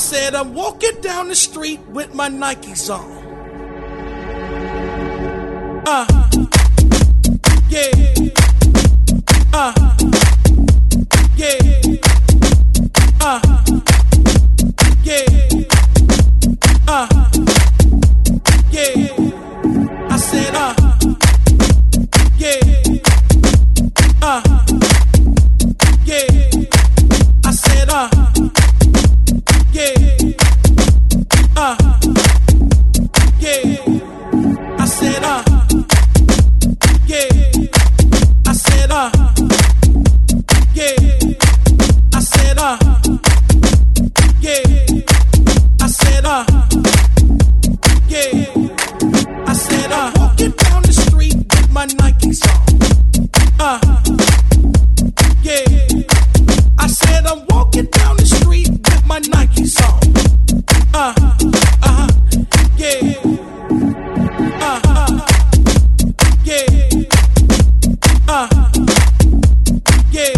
said I'm walking down the street with my Nikes on. Yeah. Yeah. Yeah. Yeah. I said yeah. Yeah. I said yeah. Yeah. I said yeah. I said yeah. I said yeah. I said yeah. I said walking down the street with my Nikes on. Yeah. I said I'm walking down the street with my Nikes on. Yeah. Yeah. Yeah. Yeah.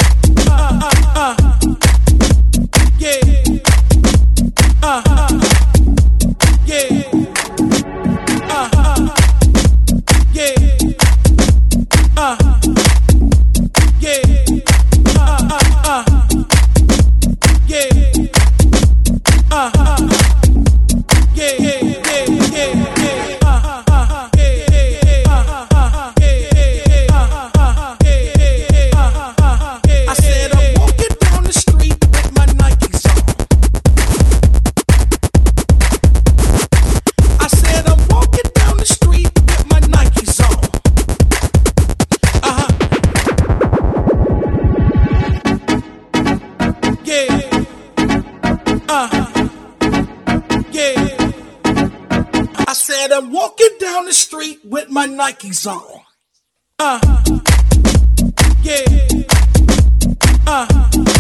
I said I'm walking down the street with my Nikes on. Yeah.